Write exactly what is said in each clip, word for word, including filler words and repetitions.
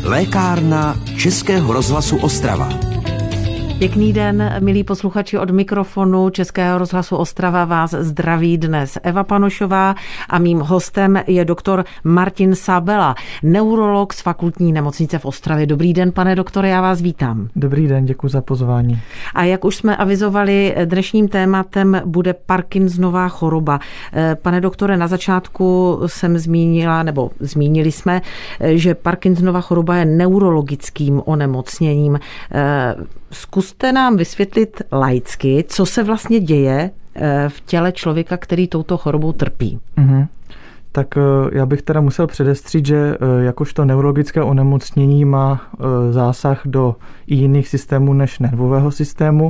Lékárna Českého rozhlasu Ostrava. Pěkný den, milí posluchači, od mikrofonu Českého rozhlasu Ostrava vás zdraví dnes Eva Panošová a mým hostem je doktor Martin Sábela, neurolog z Fakultní nemocnice v Ostravě. Dobrý den, pane doktore, já vás vítám. Dobrý den, děkuji za pozvání. A jak už jsme avizovali, dnešním tématem bude Parkinsonová choroba. Pane doktore, na začátku jsem zmínila, nebo zmínili jsme, že Parkinsonova choroba je neurologickým onemocněním. Zkuste nám vysvětlit laicky, co se vlastně děje v těle člověka, který touto chorobou trpí. Mm-hmm. Tak já bych teda musel předestřít, že jakožto neurologické onemocnění má zásah do i jiných systémů než nervového systému.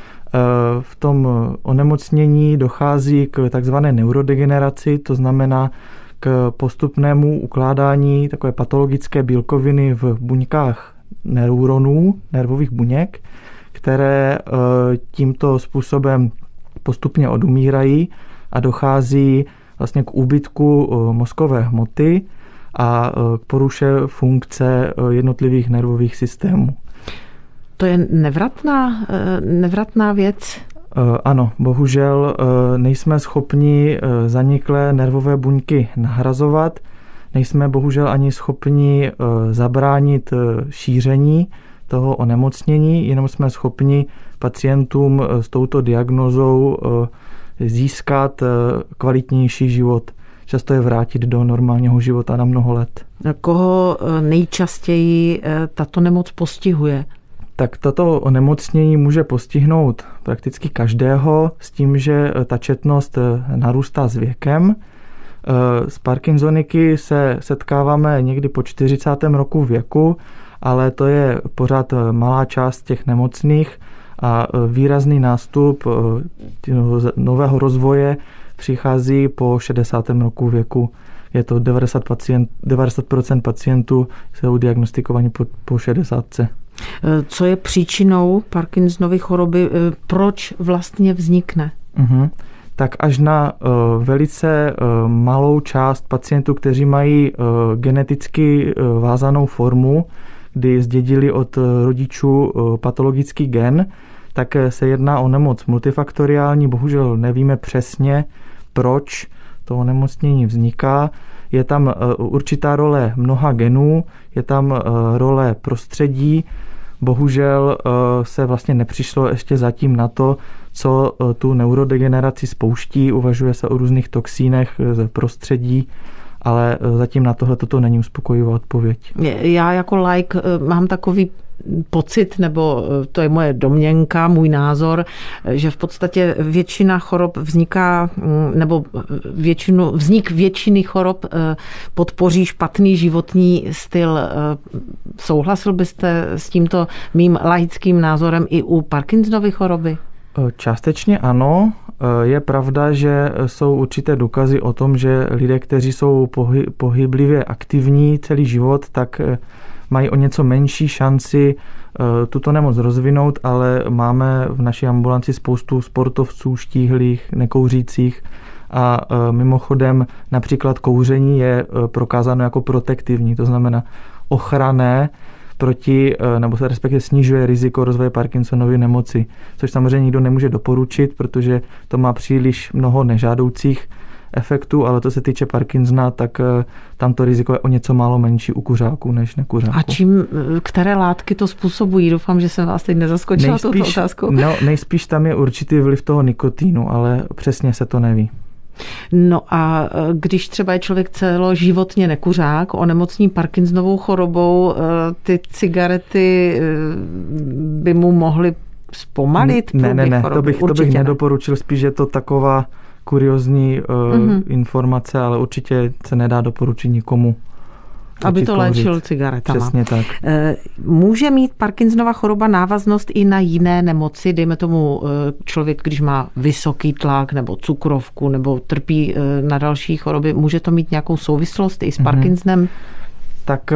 V tom onemocnění dochází k takzvané neurodegeneraci, to znamená k postupnému ukládání takové patologické bílkoviny v buňkách neuronů, nervových buněk, které tímto způsobem postupně odumírají a dochází vlastně k úbytku mozkové hmoty a k poruše funkce jednotlivých nervových systémů. To je nevratná, nevratná věc? Ano, bohužel nejsme schopni zaniklé nervové buňky nahrazovat, nejsme bohužel ani schopni zabránit šíření toho onemocnění, jenom jsme schopni pacientům s touto diagnózou získat kvalitnější život. Často je vrátit do normálního života na mnoho let. Koho nejčastěji tato nemoc postihuje? Tak tato onemocnění může postihnout prakticky každého s tím, že ta četnost narůstá s věkem. S Parkinsoniky se setkáváme někdy po čtyřicátém roku věku, ale to je pořád malá část těch nemocných a výrazný nástup nového rozvoje přichází po šedesátém roku věku. Je to devadesát procent pacientů jsou diagnostikovaní po, po šedesátce. Co je příčinou Parkinsonovy choroby? Proč vlastně vznikne? Uh-huh. Tak až na uh, velice uh, malou část pacientů, kteří mají uh, geneticky uh, vázanou formu, kdy zdědili od uh, rodičů uh, patologický gen, tak se jedná o nemoc multifaktoriální. Bohužel nevíme přesně, proč to onemocnění vzniká. Je tam uh, určitá role mnoha genů, je tam uh, role prostředí. Bohužel uh, se vlastně nepřišlo ještě zatím na to, co tu neurodegeneraci spouští. Uvažuje se o různých toxínech z prostředí, ale zatím na tohle toto není uspokojivá odpověď. Já jako laik mám takový pocit, nebo to je moje domněnka, můj názor, že v podstatě většina chorob vzniká, nebo většinu, vznik většiny chorob podpoří špatný životní styl. Souhlasil byste s tímto mým laickým názorem i u Parkinsonovy choroby? Částečně ano. Je pravda, že jsou určité důkazy o tom, že lidé, kteří jsou pohy, pohyblivě aktivní celý život, tak mají o něco menší šanci tuto nemoc rozvinout, ale máme v naší ambulanci spoustu sportovců, štíhlých, nekouřících a mimochodem například kouření je prokázáno jako protektivní, to znamená ochranné proti, nebo se respektive snižuje riziko rozvoje Parkinsonovy nemoci, což samozřejmě nikdo nemůže doporučit, protože to má příliš mnoho nežádoucích efektů, ale to se týče Parkinsona, tak tam to riziko je o něco málo menší u kuřáků než nekuřáků. A čím, které látky to způsobují? Doufám, že jsem vás teď nezaskočila touto otázkou. No, nejspíš tam je určitý vliv toho nikotínu, ale přesně se to neví. No a když třeba je člověk celoživotně nekuřák, onemocní Parkinsonovou chorobou, ty cigarety by mu mohly zpomalit Ne, ne, ne, choroby? to bych, to bych nedoporučil, spíš je to taková kuriozní uh, mm-hmm. informace, ale určitě se nedá doporučit nikomu. Aby to léčil cigaretama. Přesně tak. Může mít Parkinsonova choroba návaznost i na jiné nemoci, dejme tomu člověk, když má vysoký tlak nebo cukrovku nebo trpí na další choroby, může to mít nějakou souvislost i s Parkinsonem? Tak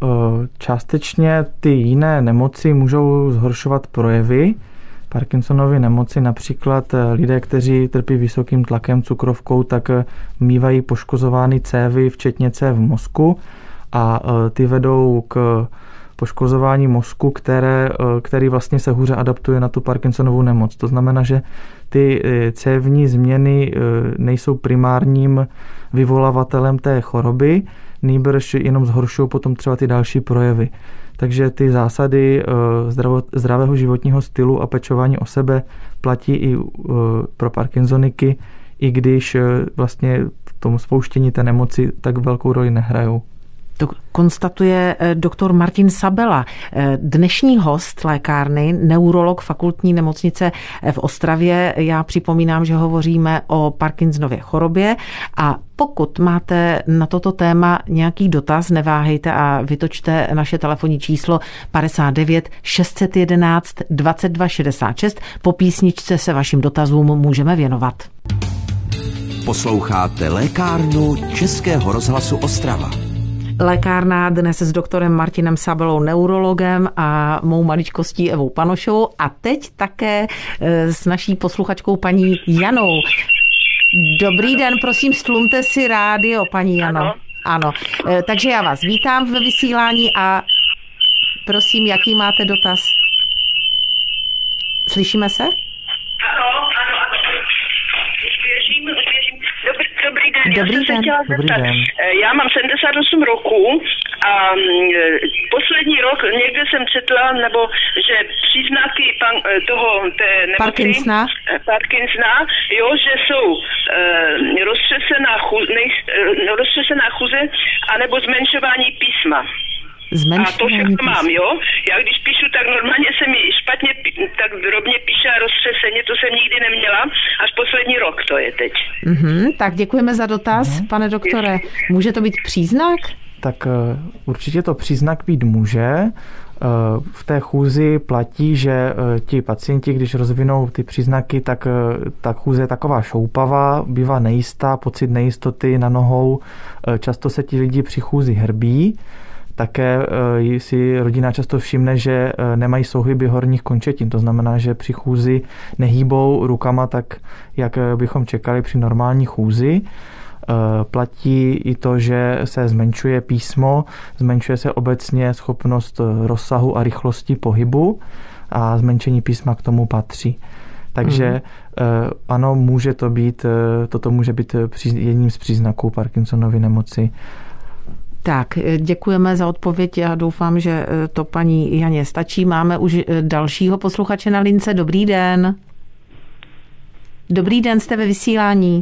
částečně ty jiné nemoci můžou zhoršovat projevy Parkinsonovy nemoci, například lidé, kteří trpí vysokým tlakem, cukrovkou, tak mívají poškozovány cévy, včetně cév v mozku. a ty vedou k poškozování mozku, které, který vlastně se hůře adaptuje na tu Parkinsonovu nemoc. To znamená, že ty cévní změny nejsou primárním vyvolavatelem té choroby, nýbrž jenom zhoršují potom třeba ty další projevy. Takže ty zásady zdravého životního stylu a pečování o sebe platí i pro Parkinsoniky, i když vlastně v tom spouštění té nemoci tak velkou roli nehrajou. To konstatuje doktor Martin Sabela, dnešní host lékárny, neurolog fakultní nemocnice v Ostravě. Já připomínám, že hovoříme o Parkinsonově chorobě a pokud máte na toto téma nějaký dotaz, neváhejte a vytočte naše telefonní číslo padesát devět šest set jedenáct dvacet dva šedesát šest. Po písničce se vašim dotazům můžeme věnovat. Posloucháte lékárnu Českého rozhlasu Ostrava. Lékárna dnes s doktorem Martinem Sabelou, neurologem, a mou maličkostí Evou Panošovou a teď také s naší posluchačkou paní Janou. Dobrý den, prosím, stlumte si rádio, paní Jano. Ano. Ano. Takže já vás vítám ve vysílání a prosím, jaký máte dotaz? Slyšíme se? Ano, ano, ano. Věřím, věřím. Dobrý, dobrý den. Dobrý den. Dobrý den. Já mám sedmdesát osm roků a poslední rok někde jsem četla, nebo že příznaky pan, toho té nemoci, Parkinsona. Parkinsona, jo, že jsou e, roztřesená, chu, nejst, e, roztřesená chůze anebo zmenšování písma. A to všechno mám, jo. Já když píšu, tak normálně se mi špatně, tak drobně píše a roztřeseně, to jsem nikdy neměla, až poslední rok to je teď. Mm-hmm, tak děkujeme za dotaz, mm-hmm. pane doktore. Může to být příznak? Tak určitě to příznak být může. V té chůzi platí, že ti pacienti, když rozvinou ty příznaky, tak ta chůze je taková šoupavá, bývá nejistá, pocit nejistoty na nohou. Často se ti lidi při chůzi hrbí. Také si rodina často všimne, že nemají souhyby horních končetin. To znamená, že při chůzi nehýbou rukama tak, jak bychom čekali při normální chůzi. Platí i to, že se zmenšuje písmo, zmenšuje se obecně schopnost rozsahu a rychlosti pohybu a zmenšení písma k tomu patří. Takže mm. ano, může to být, toto může být jedním z příznaků Parkinsonovy nemoci. Tak, děkujeme za odpověď. Já doufám, že to paní Janě stačí. Máme už dalšího posluchače na lince. Dobrý den. Dobrý den, jste ve vysílání.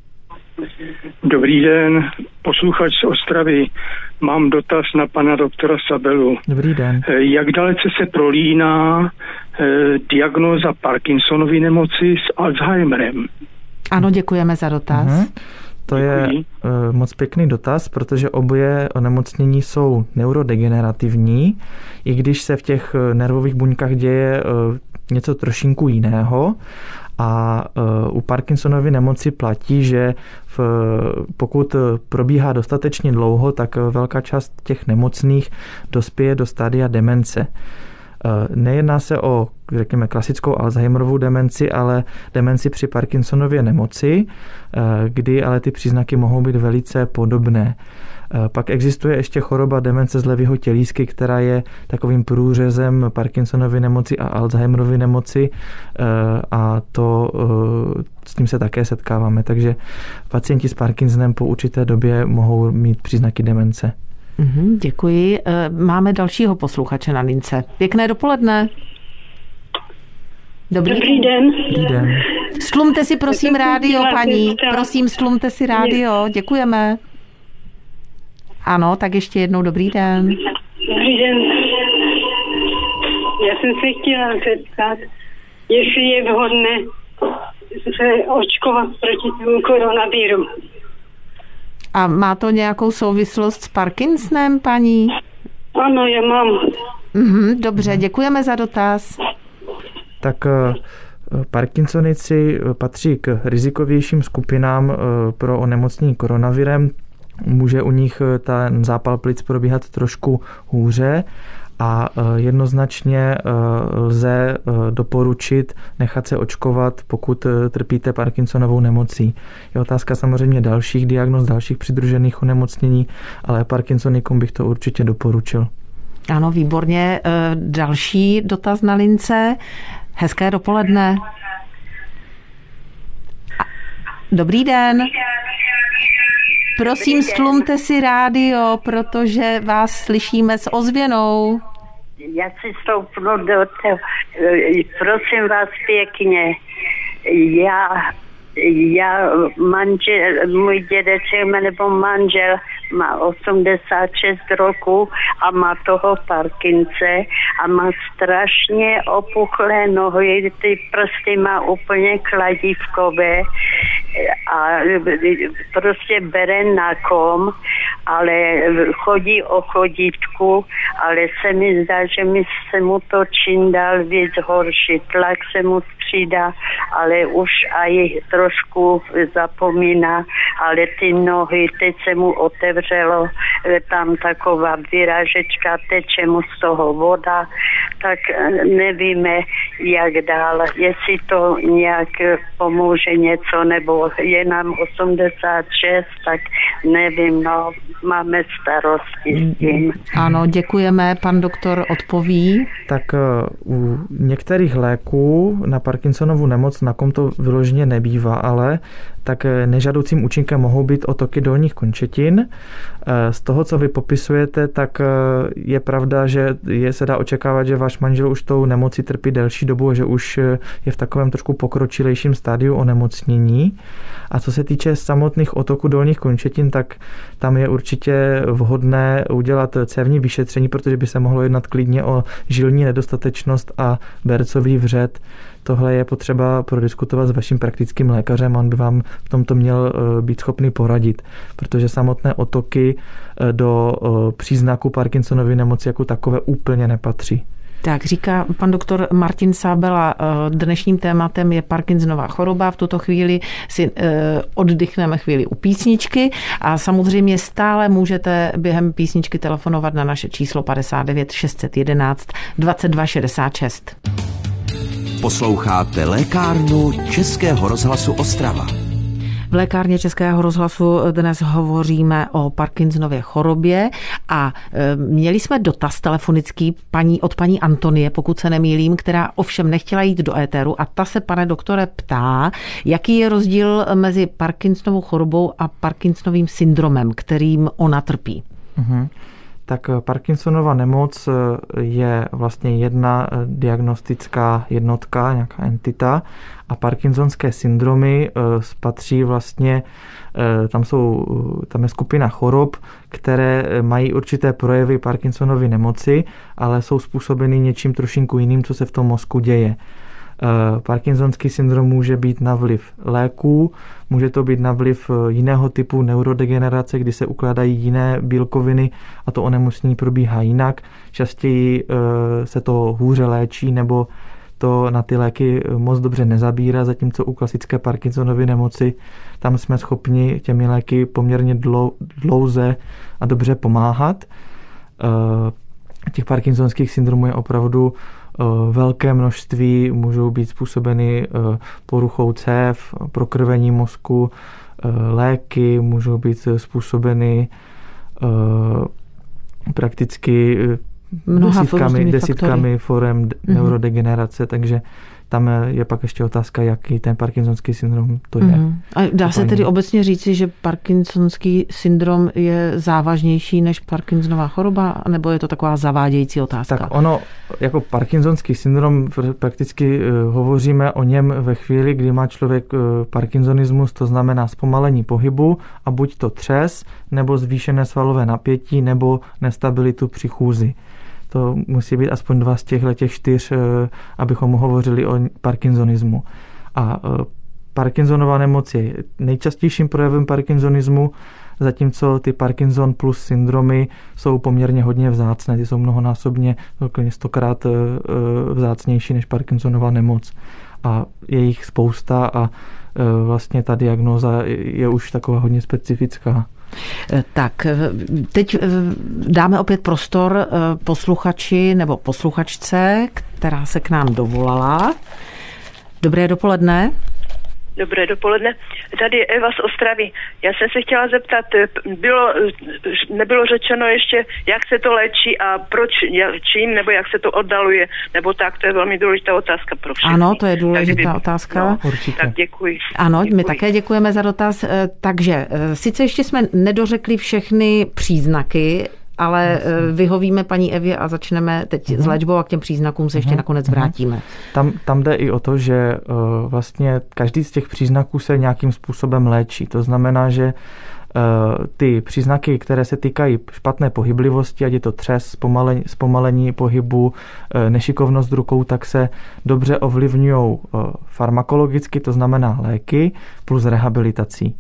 Dobrý den, posluchač z Ostravy. Mám dotaz na pana doktora Sabelu. Dobrý den. Jak dalece se prolíná eh, diagnóza Parkinsonovy nemoci s Alzheimerem? Ano, děkujeme za dotaz. Mhm. To je uh, moc pěkný dotaz, protože oboje onemocnění jsou neurodegenerativní, i když se v těch nervových buňkách děje uh, něco trošinku jiného. A uh, u Parkinsonovy nemoci platí, že v, pokud probíhá dostatečně dlouho, tak velká část těch nemocných dospěje do stádia demence. Nejedná se o, řekněme, klasickou Alzheimerovou demenci, ale demenci při Parkinsonově nemoci, kdy ale ty příznaky mohou být velice podobné. Pak existuje ještě choroba demence z levého tělísky, která je takovým průřezem Parkinsonovy nemoci a Alzheimerovy nemoci a to, s tím se také setkáváme. Takže pacienti s Parkinsonem po určité době mohou mít příznaky demence. Děkuji. Máme dalšího posluchače na lince. Pěkné dopoledne. Dobrý, Dobrý den. Dobrý den. Stlumte si prosím rádio, paní. Prosím, stlumte si rádio. Děkujeme. Ano, tak ještě jednou dobrý den. Dobrý den. Já jsem se chtěla zeptat, jestli je vhodné se očkovat proti tomu koronaviru. A má to nějakou souvislost s Parkinsonem, paní? Ano, já mám. Mhm, dobře, děkujeme za dotaz. Tak Parkinsonici patří k rizikovějším skupinám pro onemocnění koronavirem. Může u nich ten zápal plic probíhat trošku hůře a jednoznačně lze doporučit nechat se očkovat, pokud trpíte Parkinsonovou nemocí. Je otázka samozřejmě dalších diagnóz, dalších přidružených onemocnění, ale Parkinsonikům bych to určitě doporučil. Ano, výborně. Další dotaz na lince. Hezké dopoledne. Dobrý den. Prosím, stlumte si rádio, protože vás slyšíme s ozvěnou. Já si stoupnu do toho. Prosím vás pěkně. Já, já manžel, můj dědeček nebo manžel má osmdesát šest roků a má toho Parkince a má strašně opuchlé nohy, ty prsty má úplně kladívkové a prostě bere na kom, ale chodí o chodítku, ale se mi zdá, že mi se mu to čím dál víc horší. Tlak se mu střídá, ale už aj trošku zapomíná, ale ty nohy, teď se mu otevřelo, tam taková vyrážečka, teče mu z toho voda, tak nevíme, jak dál, jestli to nějak pomůže něco, nebo je nám osmdesát šest, tak nevím, no, máme starosti s tím. Ano, děkujeme, pan doktor odpoví. Tak u některých léků na Parkinsonovu nemoc na kom to vyloženě nebývá, ale tak nežádoucím účinkem mohou být otoky dolních končetin. Z toho, co vy popisujete, tak je pravda, že je, se dá očekávat, že váš manžel už tou nemocí trpí delší dobu, že už je v takovém trošku pokročilejším stádiu onemocnění. A co se týče samotných otoků dolních končetin, tak tam je určitě vhodné udělat cévní vyšetření, protože by se mohlo jednat klidně o žilní nedostatečnost a bercový vřet. Tohle je potřeba prodiskutovat s vaším praktickým lékařem, on by vám v tomto měl být schopný poradit, protože samotné otoky do příznaku Parkinsonovy nemoci jako takové úplně nepatří. Tak říká pan doktor Martin Sábela, dnešním tématem je Parkinsonova choroba. V tuto chvíli si oddychneme chvíli u písničky a samozřejmě stále můžete během písničky telefonovat na naše číslo padesát devět šest set jedenáct dvacet dva šedesát šest. Posloucháte lékárnu Českého rozhlasu Ostrava. V lékárně Českého rozhlasu dnes hovoříme o Parkinsonově chorobě a měli jsme dotaz telefonický paní, od paní Antonie, pokud se nemýlím, která ovšem nechtěla jít do éteru a ta se, pane doktore, ptá, jaký je rozdíl mezi Parkinsonovou chorobou a Parkinsonovým syndromem, kterým ona trpí. Mhm. Tak Parkinsonova nemoc je vlastně jedna diagnostická jednotka, nějaká entita a parkinsonské syndromy patří vlastně, tam, jsou, tam je skupina chorob, které mají určité projevy Parkinsonovy nemoci, ale jsou způsobeny něčím trošinku jiným, co se v tom mozku děje. Parkinsonský syndrom může být na vliv léků, může to být na vliv jiného typu neurodegenerace, kdy se ukládají jiné bílkoviny a to onemocnění probíhá jinak. Častěji se to hůře léčí nebo to na ty léky moc dobře nezabírá, zatímco u klasické Parkinsonovy nemoci tam jsme schopni těmi léky poměrně dlouze a dobře pomáhat. Těch parkinsonských syndromů je opravdu velké množství, můžou být způsobeny poruchou cév, prokrvení mozku, léky, můžou být způsobeny prakticky Mnoha desítkami, desítkami forem mm-hmm. neurodegenerace, takže tam je pak ještě otázka, jaký ten parkinsonský syndrom to je. Mm. A dá se tedy obecně říci, že parkinsonský syndrom je závažnější než Parkinsonova choroba, nebo je to taková zavádějící otázka? Tak ono, jako parkinsonský syndrom, prakticky hovoříme o něm ve chvíli, kdy má člověk parkinsonismus, to znamená zpomalení pohybu a buď to třes, nebo zvýšené svalové napětí, nebo nestabilitu při chůzi. To musí být aspoň dva z těchto těch čtyř, abychom hovořili o parkinsonismu. A Parkinsonova nemoc je nejčastějším projevem parkinsonismu, zatímco ty Parkinson plus syndromy jsou poměrně hodně vzácné. Ty jsou mnohonásobně, klidně stokrát vzácnější než Parkinsonova nemoc. A je jich spousta a vlastně ta diagnóza je už taková hodně specifická. Tak, teď dáme opět prostor posluchači nebo posluchačce, která se k nám dovolala. Dobré dopoledne. Dobré dopoledne. Tady je Eva z Ostravy. Já jsem se chtěla zeptat, bylo, nebylo řečeno ještě, jak se to léčí a proč, čím, nebo jak se to oddaluje, nebo tak, to je velmi důležitá otázka pro všechny. Ano, to je důležitá tak, otázka. No, tak děkuji. Ano, děkuji. My také děkujeme za dotaz. Takže sice ještě jsme nedořekli všechny příznaky, ale vyhovíme paní Evě a začneme teď s léčbou a k těm příznakům se ještě nakonec vrátíme. Tam, tam jde i o to, že vlastně každý z těch příznaků se nějakým způsobem léčí. To znamená, že ty příznaky, které se týkají špatné pohyblivosti, ať je to třes, zpomalení, zpomalení pohybu, nešikovnost rukou, tak se dobře ovlivňují farmakologicky, to znamená léky plus rehabilitací.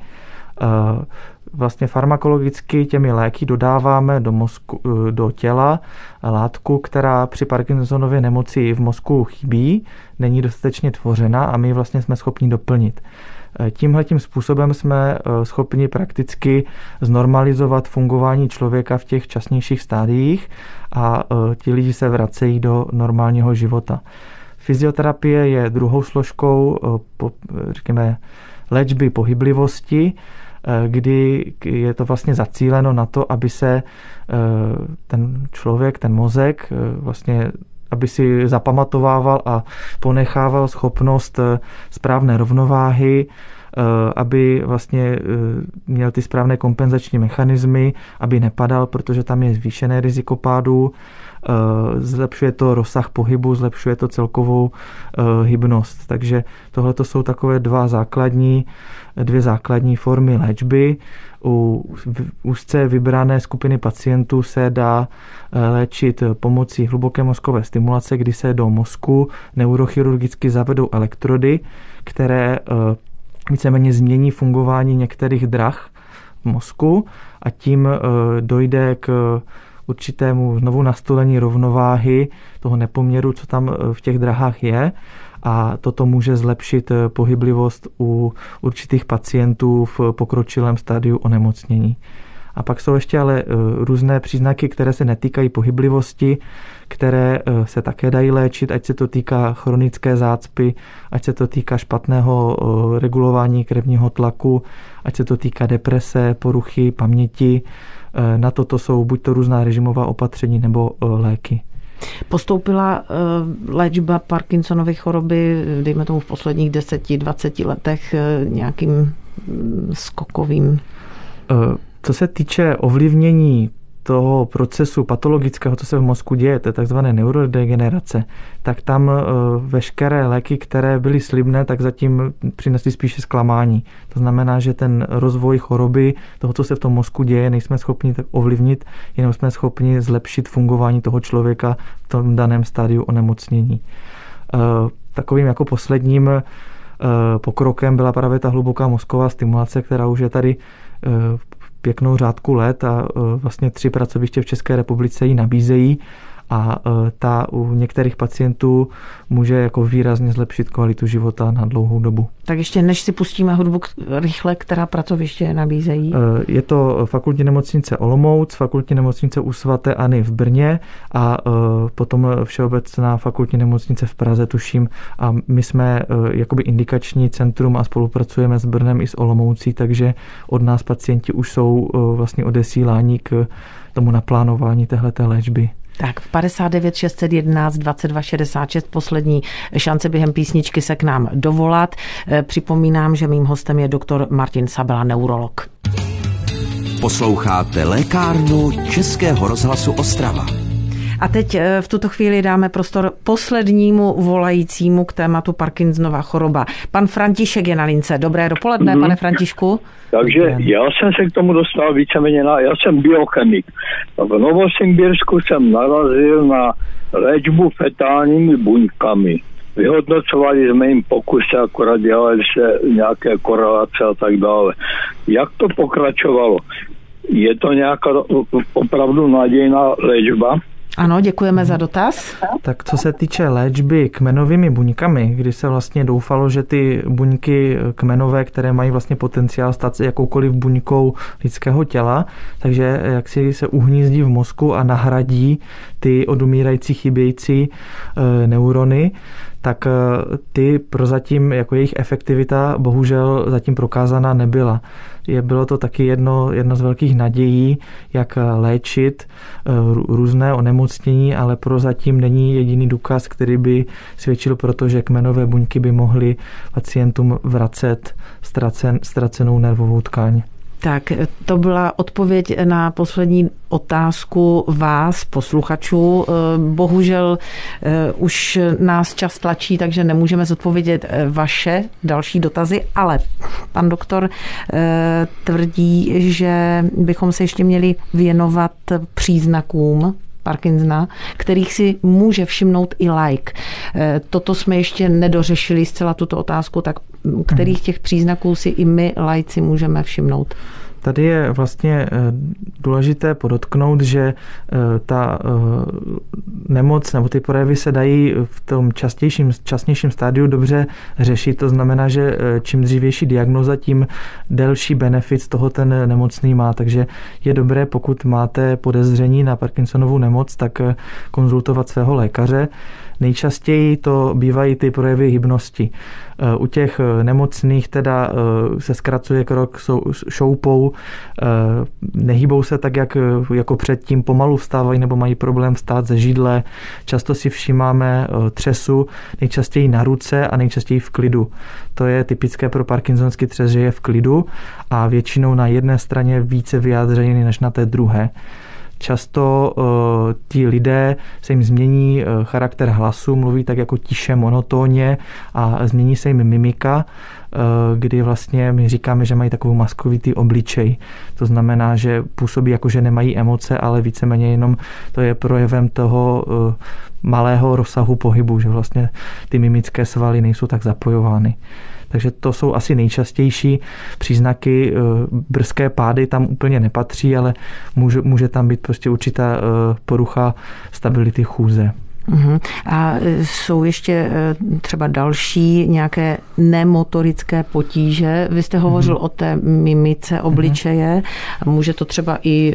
Vlastně farmakologicky těmi léky dodáváme do mozku, do těla látku, která při Parkinsonově nemoci v mozku chybí, není dostatečně tvořena a my vlastně jsme schopni doplnit. Tímhletím způsobem jsme schopni prakticky znormalizovat fungování člověka v těch časnějších stádiích a ti lidi se vracejí do normálního života. Fyzioterapie je druhou složkou, řekněme, léčby pohyblivosti, kdy je to vlastně zacíleno na to, aby se ten člověk, ten mozek vlastně, aby si zapamatovával a ponechával schopnost správné rovnováhy, aby vlastně měl ty správné kompenzační mechanismy, aby nepadal, protože tam je zvýšené riziko pádu, zlepšuje to rozsah pohybu, zlepšuje to celkovou hybnost. Takže tohle jsou takové dva základní, dvě základní formy léčby. U úzce vybrané skupiny pacientů se dá léčit pomocí hluboké mozkové stimulace, kdy se do mozku neurochirurgicky zavedou elektrody, které víceméně změní fungování některých drah v mozku a tím dojde k určitému znovu nastolení rovnováhy toho nepoměru, co tam v těch drahách je, a toto může zlepšit pohyblivost u určitých pacientů v pokročilém stádiu onemocnění. A pak jsou ještě ale různé příznaky, které se netýkají pohyblivosti, které se také dají léčit, ať se to týká chronické zácpy, ať se to týká špatného regulování krevního tlaku, ať se to týká deprese, poruchy paměti. Na toto jsou buď to různá režimová opatření nebo léky. Postoupila léčba Parkinsonovy choroby, dejme tomu v posledních deseti, dvaceti letech nějakým skokovým? Co se týče ovlivnění toho procesu patologického, co se v mozku děje, to je takzvané neurodegenerace, tak tam veškeré léky, které byly slibné, tak zatím přinesly spíše zklamání. To znamená, že ten rozvoj choroby, toho, co se v tom mozku děje, nejsme schopni tak ovlivnit, jenom jsme schopni zlepšit fungování toho člověka v tom daném stádiu onemocnění. Takovým jako posledním pokrokem byla právě ta hluboká mozková stimulace, která už je tady pěknou řádku let a vlastně tři pracoviště v České republice ji nabízejí a ta u některých pacientů může jako výrazně zlepšit kvalitu života na dlouhou dobu. Tak ještě než si pustíme hudbu rychle, která pracoviště nabízejí? Je to Fakultní nemocnice Olomouc, Fakultní nemocnice u svaté Anny v Brně a potom Všeobecná fakultní nemocnice v Praze, tuším. A my jsme jakoby indikační centrum a spolupracujeme s Brnem i s Olomoucí, takže od nás pacienti už jsou vlastně odesíláni k tomu naplánování téhleté léčby. Tak padesát devět šest set jedenáct dvacet dva šedesát šest, poslední šance během písničky se k nám dovolat. Připomínám, že mým hostem je doktor Martin Sabela, neurolog. Posloucháte lékárnu Českého rozhlasu Ostrava. A teď v tuto chvíli dáme prostor poslednímu volajícímu k tématu Parkinsonova choroba. Pan František je na lince. Dobré dopoledne, mm-hmm. pane Františku. Takže já jsem se k tomu dostal víceméně na, já jsem biochemik. V Novosibírsku jsem narazil na léčbu fetálními buňkami. Vyhodnocovali jsme jim pokusy, akorát dělali se nějaké korelace a tak dále. Jak to pokračovalo? Je to nějaká opravdu nadějná léčba? Ano, děkujeme za dotaz. Tak co se týče léčby kmenovými buňkami, kdy se vlastně doufalo, že ty buňky kmenové, které mají vlastně potenciál stát se jakoukoliv buňkou lidského těla, takže jak si se uhnízdí v mozku a nahradí ty odumírající chybějící e, neurony, tak ty prozatím, jako jejich efektivita bohužel zatím prokázaná nebyla. Je, bylo to taky jedno, jedno z velkých nadějí, jak léčit různé onemocnění, ale prozatím není jediný důkaz, který by svědčil pro to, že kmenové buňky by mohly pacientům vracet ztracen, ztracenou nervovou tkáň. Tak to byla odpověď na poslední otázku vás, posluchačů. Bohužel už nás čas tlačí, takže nemůžeme zodpovědět vaše další dotazy, ale pan doktor tvrdí, že bychom se ještě měli věnovat příznakům Parkinsona, kterých si může všimnout i laik. Toto jsme ještě nedořešili zcela tuto otázku, tak kterých těch příznaků si i my laici můžeme všimnout? Tady je vlastně důležité podotknout, že ta nemoc nebo ty projevy se dají v tom častějším, časnějším stádiu dobře řešit. To znamená, že čím dřívější diagnóza, tím delší benefit z toho ten nemocný má. Takže je dobré, pokud máte podezření na Parkinsonovu nemoc, tak konzultovat svého lékaře. Nejčastěji to bývají ty projevy hybnosti. U těch nemocných teda se zkracuje krok šoupou, nehýbou se tak, jak jako předtím, pomalu vstávají nebo mají problém vstát ze židle. Často si všímáme třesu, nejčastěji na ruce a nejčastěji v klidu. To je typické pro parkinsonský třes, že je v klidu a většinou na jedné straně více vyjádřený než na té druhé. Často uh, ti lidé se jim změní uh, charakter hlasu, mluví tak jako tiše, monotónně a změní se jim mimika, uh, kdy vlastně my říkáme, že mají takovou maskovitý obličej. To znamená, že působí jako, že nemají emoce, ale víceméně jenom to je projevem toho uh, malého rozsahu pohybu, že vlastně ty mimické svaly nejsou tak zapojovány. Takže to jsou asi nejčastější příznaky. Brzké pády tam úplně nepatří, ale může, může tam být prostě určitá porucha stability chůze. Uhum. A jsou ještě třeba další nějaké nemotorické potíže. Vy jste hovořil uhum. o té mimice obličeje. Uhum. Může to třeba i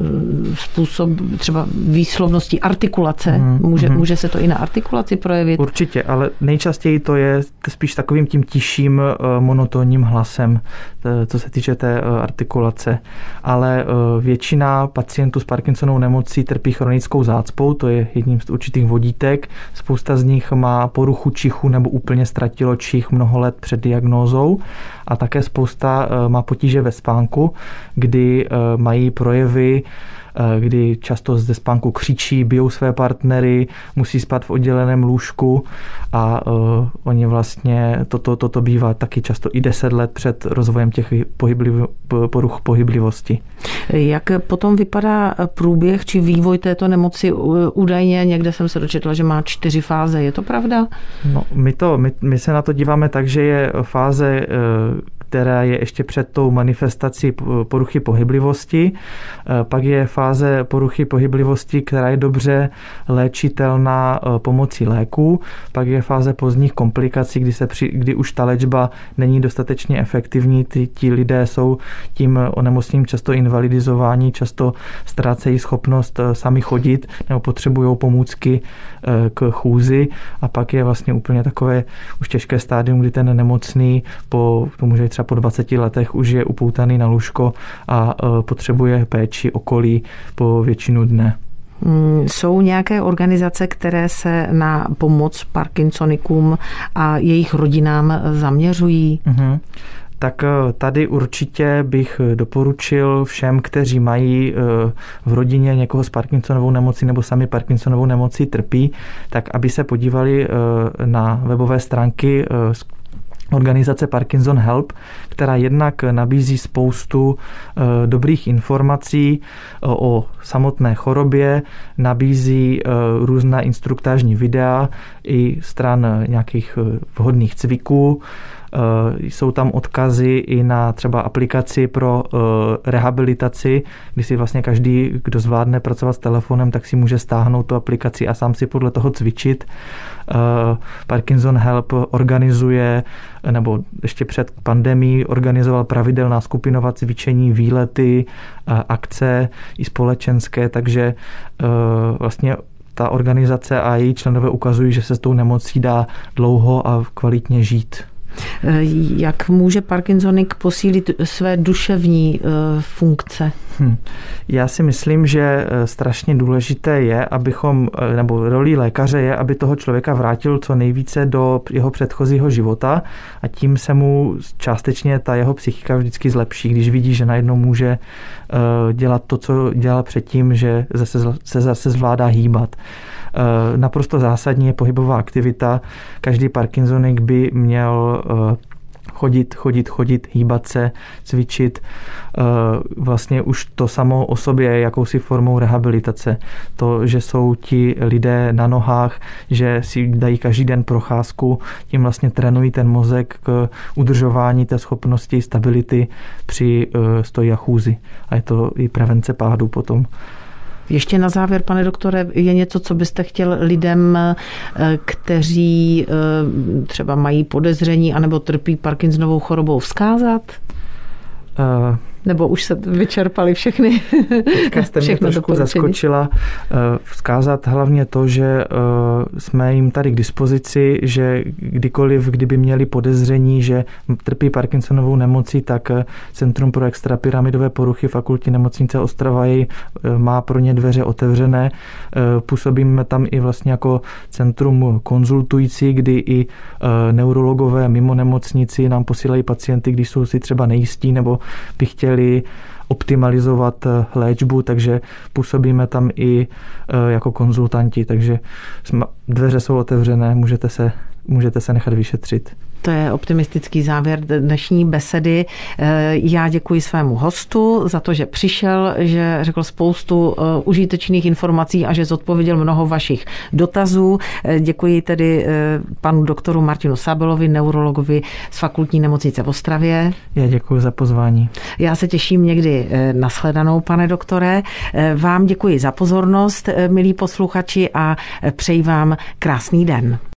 způsob třeba výslovnosti artikulace. Uhum. Může, může se to i na artikulaci projevit? Určitě, ale nejčastěji to je spíš takovým tím tiším monotónním hlasem, co se týče té artikulace. Ale většina pacientů s Parkinsonovou nemocí trpí chronickou zácpou, to je jedním z určitých vodítek. Spousta z nich má poruchu čichu nebo úplně ztratilo čich mnoho let před diagnózou a také spousta má potíže ve spánku, kdy mají projevy, kdy často ze spánku křičí, bijou své partnery, musí spát v odděleném lůžku a uh, oni vlastně, toto, toto bývá taky často i deset let před rozvojem těch pohybliv, poruch pohyblivosti. Jak potom vypadá průběh či vývoj této nemoci? Údajně někde jsem se dočetla, že má čtyři fáze. Je to pravda? No, my, to, my, my se na to díváme tak, že je fáze, která je ještě před tou manifestací poruchy pohyblivosti. Pak je fáze poruchy pohyblivosti, která je dobře léčitelná pomocí léků. Pak je fáze pozdních komplikací, kdy, se při, kdy už ta léčba není dostatečně efektivní. Ty, ti lidé jsou tím onemocněním často invalidizováni, často ztrácejí schopnost sami chodit nebo potřebují pomůcky k chůzi. A pak je vlastně úplně takové už těžké stádium, kdy ten nemocný po, to může třeba po dvaceti letech už je upoutaný na lůžko a potřebuje péči okolí po většinu dne. Jsou nějaké organizace, které se na pomoc Parkinsonikům a jejich rodinám zaměřují? Mhm. Tak tady určitě bych doporučil všem, kteří mají v rodině někoho s Parkinsonovou nemocí nebo sami Parkinsonovou nemocí trpí, tak aby se podívali na webové stránky organizace Parkinson Help, která jednak nabízí spoustu dobrých informací o samotné chorobě, nabízí různá instruktážní videa i stran nějakých vhodných cviků Jsou tam odkazy i na třeba aplikaci pro rehabilitaci, kdy si vlastně každý, kdo zvládne pracovat s telefonem, tak si může stáhnout tu aplikaci a sám si podle toho cvičit. Parkinson Help organizuje, nebo ještě před pandemií organizoval pravidelná skupinová cvičení, výlety, akce i společenské, takže vlastně ta organizace a její členové ukazují, že se s tou nemocí dá dlouho a kvalitně žít. Jak může Parkinsonik posílit své duševní funkce? Hm. Já si myslím, že strašně důležité je, abychom, nebo rolí lékaře je, aby toho člověka vrátil co nejvíce do jeho předchozího života a tím se mu částečně ta jeho psychika vždycky zlepší, když vidí, že najednou může dělat to, co dělal předtím, že se zase zvládá hýbat. Naprosto zásadní je pohybová aktivita. Každý Parkinsonik by měl chodit, chodit, chodit, hýbat se, cvičit. Vlastně už to samo o sobě je jakousi formou rehabilitace. To, že jsou ti lidé na nohách, že si dají každý den procházku, tím vlastně trénují ten mozek k udržování té schopnosti stability při stoji a chůzi. A je to i prevence pádu potom. Ještě na závěr, pane doktore, je něco, co byste chtěl lidem, kteří třeba mají podezření anebo trpí Parkinsonovou chorobou, vzkázat? Uh... Nebo už se vyčerpali všechny? Teďka jste mě trošku zaskočila. Vzkázat hlavně to, že jsme jim tady k dispozici, že kdykoliv, kdyby měli podezření, že trpí Parkinsonovou nemocí, tak Centrum pro extrapyramidové poruchy Fakultní nemocnice Ostrava jej má pro ně dveře otevřené. Působíme tam i vlastně jako centrum konzultující, kdy i neurologové mimo nemocnici nám posílají pacienty, když jsou si třeba nejistí nebo by chtěli optimalizovat léčbu, takže působíme tam i jako konzultanti, takže dveře jsou otevřené, můžete se, můžete se nechat vyšetřit. To je optimistický závěr dnešní besedy. Já děkuji svému hostu za to, že přišel, že řekl spoustu užitečných informací a že zodpověděl mnoho vašich dotazů. Děkuji tedy panu doktoru Martinu Sabelovi, neurologovi z Fakultní nemocnice v Ostravě. Já děkuji za pozvání. Já se těším někdy na shledanou, pane doktore. Vám děkuji za pozornost, milí posluchači, a přeji vám krásný den.